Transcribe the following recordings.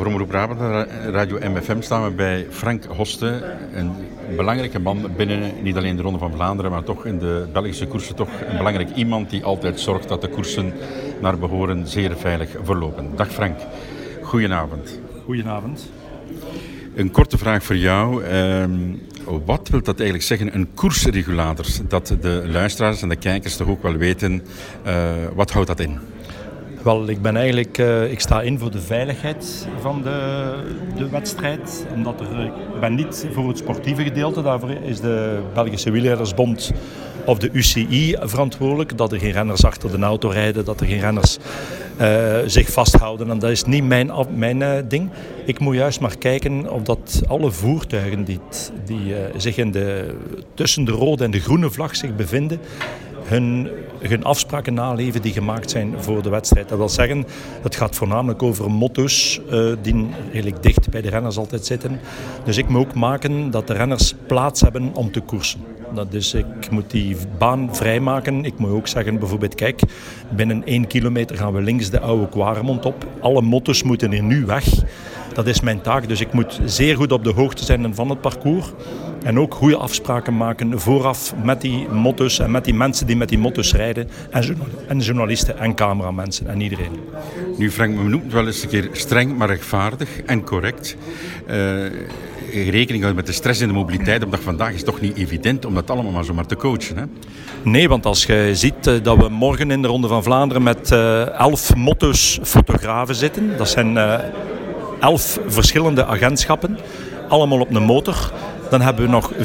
Voor Omroep Brabant, Radio MFM, staan we bij Frank Hoste. Een belangrijke man binnen niet alleen de Ronde van Vlaanderen, maar toch in de Belgische koersen toch een belangrijk iemand die altijd zorgt dat de koersen naar behoren zeer veilig verlopen. Dag Frank, goedenavond. Goedenavond. Een korte vraag voor jou. Wat wil dat eigenlijk zeggen, een koersregulator? Dat de luisteraars en de kijkers toch ook wel weten, wat houdt dat in? Wel, ik sta in voor de veiligheid van de wedstrijd. Omdat ik ben niet voor het sportieve gedeelte. Daarvoor is de Belgische Wielrennersbond of de UCI verantwoordelijk. Dat er geen renners achter de auto rijden, dat er geen renners zich vasthouden. En dat is niet mijn ding. Ik moet juist maar kijken of dat alle voertuigen die zich tussen de rode en de groene vlag zich bevinden, hun afspraken naleven die gemaakt zijn voor de wedstrijd. Dat wil zeggen, het gaat voornamelijk over motto's die redelijk dicht bij de renners altijd zitten. Dus ik moet ook maken dat de renners plaats hebben om te koersen. Dus ik moet die baan vrijmaken. Ik moet ook zeggen, bijvoorbeeld, kijk, binnen 1 kilometer gaan we links de oude Quaremont op. Alle motto's moeten er nu weg. Dat is mijn taak, dus ik moet zeer goed op de hoogte zijn van het parcours. En ook goede afspraken maken vooraf met die motto's en met die mensen die met die motto's rijden. En journalisten en cameramensen en iedereen. Nu Frank, we noemen het wel eens een keer streng, maar rechtvaardig en correct. Rekening houden met de stress in de mobiliteit op dag vandaag is toch niet evident om dat allemaal maar zomaar te coachen, hè? Nee, want als je ziet dat we morgen in de Ronde van Vlaanderen met 11 motto's fotografen zitten. Dat zijn 11 verschillende agentschappen, allemaal op een motor. Dan hebben we nog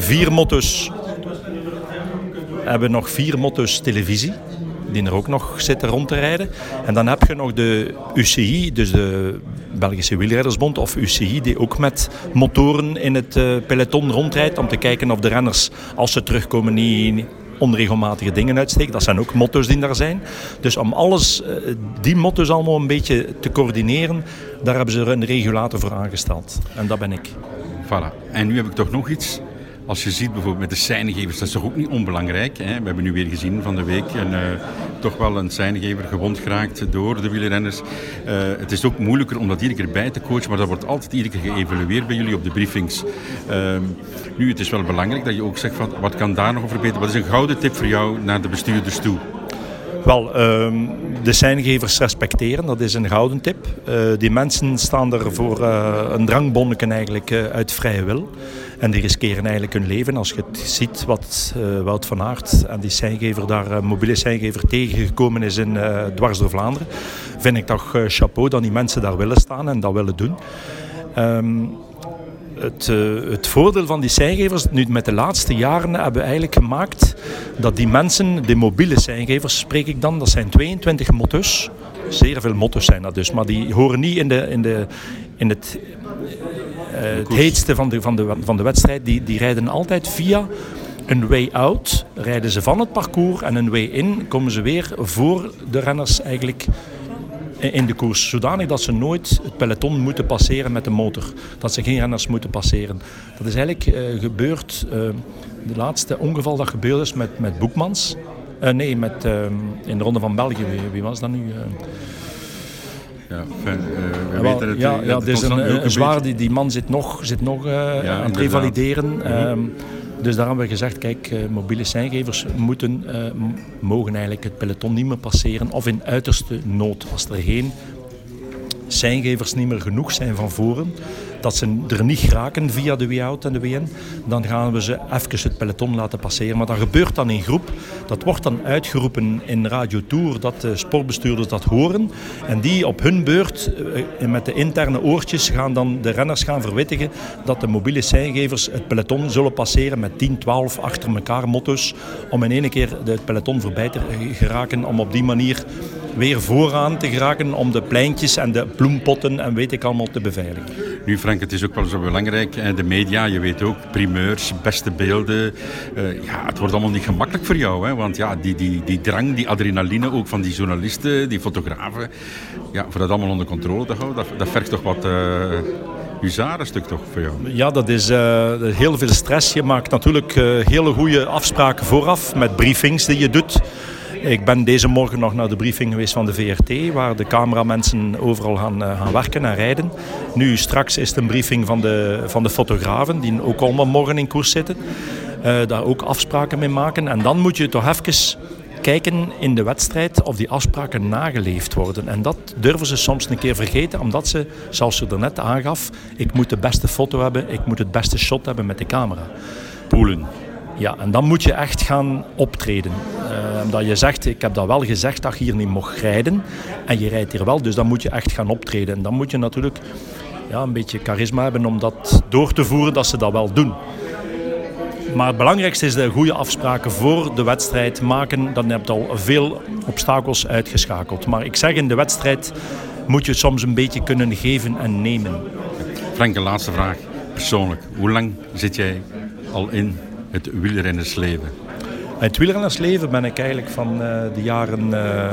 4 motto's televisie, die er ook nog zitten rond te rijden. En dan heb je nog de UCI, dus de Belgische Wielrennersbond of UCI, die ook met motoren in het peloton rondrijdt om te kijken of de renners, als ze terugkomen, niet onregelmatige dingen uitsteken. Dat zijn ook motto's die daar zijn. Dus om die motto's allemaal een beetje te coördineren, daar hebben ze er een regulator voor aangesteld. En dat ben ik. Voilà. En nu heb ik toch nog iets. Als je ziet bijvoorbeeld met de seingevers, dat is toch ook niet onbelangrijk. Hè? We hebben nu weer gezien van de week toch wel een seingever gewond geraakt door de wielrenners. Het is ook moeilijker om dat iedere keer bij te coachen, maar dat wordt altijd iedere keer geëvalueerd bij jullie op de briefings. Nu, het is wel belangrijk dat je ook zegt van wat kan daar nog over verbeteren. Wat is een gouden tip voor jou naar de bestuurders toe? Wel, de seingevers respecteren, dat is een gouden tip. Die mensen staan er voor een drangbonneken eigenlijk uit vrije wil. En die riskeren eigenlijk hun leven. Als je het ziet wat Wout van Aert en die seingever daar, mobiele seingever, tegengekomen is in dwars door Vlaanderen, vind ik toch chapeau dat die mensen daar willen staan en dat willen doen. Het voordeel van die seingevers, nu met de laatste jaren hebben we eigenlijk gemaakt dat die mensen, de mobiele seingevers spreek ik dan, dat zijn 22 motto's. Zeer veel motto's zijn dat dus, maar die horen niet in het heetste van de wedstrijd. Die rijden altijd via een way out, rijden ze van het parcours en een way in komen ze weer voor de renners eigenlijk in de koers, zodanig dat ze nooit het peloton moeten passeren met de motor. Dat ze geen renners moeten passeren. Dat is eigenlijk gebeurd, de laatste ongeval dat gebeurd is met Boekmans. In de Ronde van België. Wie was dat nu? We weten het. Het is een zwaar, die man zit nog aan het revalideren. Dus daar hebben we gezegd, kijk, mobiele seingevers mogen eigenlijk het peloton niet meer passeren of in uiterste nood. Als er geen seingevers niet meer genoeg zijn van voren, dat ze er niet geraken via de way-out en de way-in, dan gaan we ze even het peloton laten passeren. Maar dat gebeurt dan in groep. Dat wordt dan uitgeroepen in Radio Tour, dat de sportbestuurders dat horen. En die op hun beurt, met de interne oortjes, gaan dan de renners gaan verwittigen dat de mobiele seingevers het peloton zullen passeren met 10, 12 achter elkaar motto's, om in één keer het peloton voorbij te geraken, om op die manier weer vooraan te geraken, om de pleintjes en de bloempotten en weet ik allemaal te beveiligen. Nu Frank, het is ook wel zo belangrijk, de media, je weet ook, primeurs, beste beelden. Het wordt allemaal niet gemakkelijk voor jou, hè? Want ja, die drang, die adrenaline ook van die journalisten, die fotografen, voor dat allemaal onder controle te houden, dat vergt toch wat huzarenstuk toch voor jou? Ja, dat is heel veel stress. Je maakt natuurlijk hele goede afspraken vooraf met briefings die je doet. Ik ben deze morgen nog naar de briefing geweest van de VRT, waar de cameramensen overal gaan werken en rijden. Nu straks is het een briefing van de fotografen, die ook allemaal morgen in koers zitten. Daar ook afspraken mee maken. En dan moet je toch even kijken in de wedstrijd of die afspraken nageleefd worden. En dat durven ze soms een keer vergeten, omdat ze, zoals ze er net aangaf, ik moet de beste foto hebben, ik moet het beste shot hebben met de camera. Poelen. Ja, en dan moet je echt gaan optreden. Omdat je zegt, ik heb dat wel gezegd dat je hier niet mocht rijden. En je rijdt hier wel, dus dan moet je echt gaan optreden. En dan moet je natuurlijk een beetje charisma hebben om dat door te voeren, dat ze dat wel doen. Maar het belangrijkste is de goede afspraken voor de wedstrijd maken. Dan heb je al veel obstakels uitgeschakeld. Maar ik zeg, in de wedstrijd moet je soms een beetje kunnen geven en nemen. Frank, een laatste vraag. Persoonlijk, hoe lang zit jij al in het wielrennersleven? In het wielrennersleven ben ik eigenlijk van de jaren...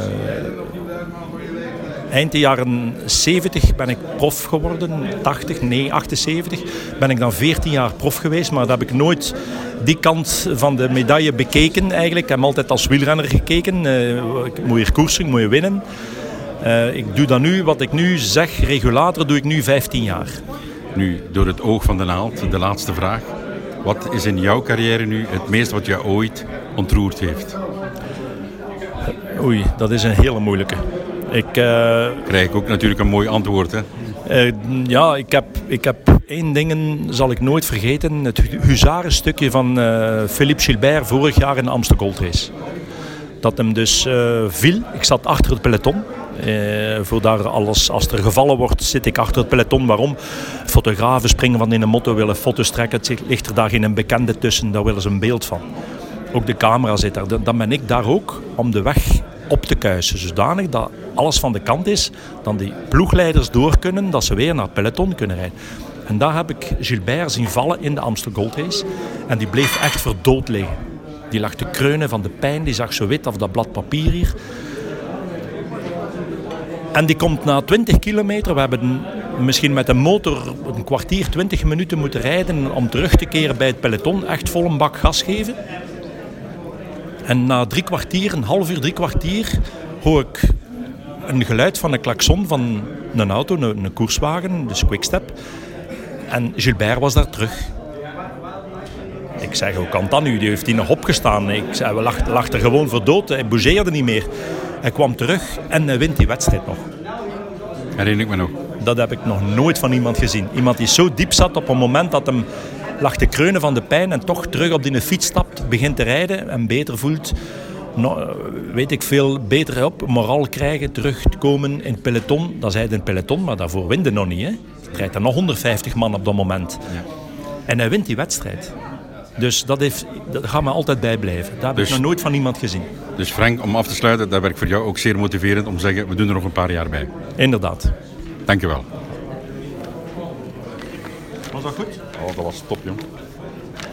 Eind de jaren 70 ben ik prof geworden, 78 ben ik dan 14 jaar prof geweest, maar dat heb ik nooit die kant van de medaille bekeken eigenlijk. Ik heb altijd als wielrenner gekeken, ik moet hier koersen, ik moet hier winnen. Ik doe dat nu, wat ik nu zeg, regulator doe ik nu 15 jaar. Nu, door het oog van de naald, de laatste vraag. Wat is in jouw carrière nu het meest wat je ooit ontroerd heeft? Oei, dat is een hele moeilijke. Krijg ik ook natuurlijk een mooi antwoord, hè? Ik heb één ding, zal ik nooit vergeten. Het huzarenstukje van Philippe Gilbert vorig jaar in de Amstel Gold Race. Dat hem dus viel. Ik zat achter het peloton. Als er gevallen wordt, zit ik achter het peloton. Waarom? Fotografen springen van in een motto, willen foto's trekken. Het ligt er daar geen bekende tussen, daar willen ze een beeld van. Ook de camera zit daar. Dan ben ik daar ook om de weg op te kuisen. Zodanig dat alles van de kant is, dan die ploegleiders door kunnen, dat ze weer naar het peloton kunnen rijden. En daar heb ik Gilbert zien vallen in de Amstel Gold Race. En die bleef echt verdood liggen. Die lag te kreunen van de pijn, die zag zo wit af dat blad papier hier. En die komt na 20 kilometer, we hebben misschien met een motor een kwartier, 20 minuten moeten rijden om terug te keren bij het peloton, echt vol een bak gas geven. En na een half uur, 3 kwartier, hoor ik een geluid van een klakson van een auto, een koerswagen, dus Quickstep. En Gilbert was daar terug. Ik zeg, hoe kan dat nu? Die heeft hier nog opgestaan. Ik zei, we lag er gewoon voor dood. Hij bougeerde niet meer. Hij kwam terug en hij wint die wedstrijd nog. Herinner ik me nog. Dat heb ik nog nooit van iemand gezien. Iemand die zo diep zat op een moment dat hem lag te kreunen van de pijn en toch terug op die fiets stapt, begint te rijden en beter voelt, weet ik veel, beter op, moraal krijgen, terugkomen in het peloton. Dat is hij in het peloton, maar daarvoor wint hij nog niet. Hè. Er rijdt er nog 150 man op dat moment. Ja. En hij wint die wedstrijd. Dus dat gaat me altijd bijblijven. Dat heb ik nog nooit van iemand gezien. Dus Frank, om af te sluiten, dat werkt voor jou ook zeer motiverend om te zeggen, we doen er nog een paar jaar bij. Inderdaad. Dank je wel. Was dat goed? Oh, dat was top, jong.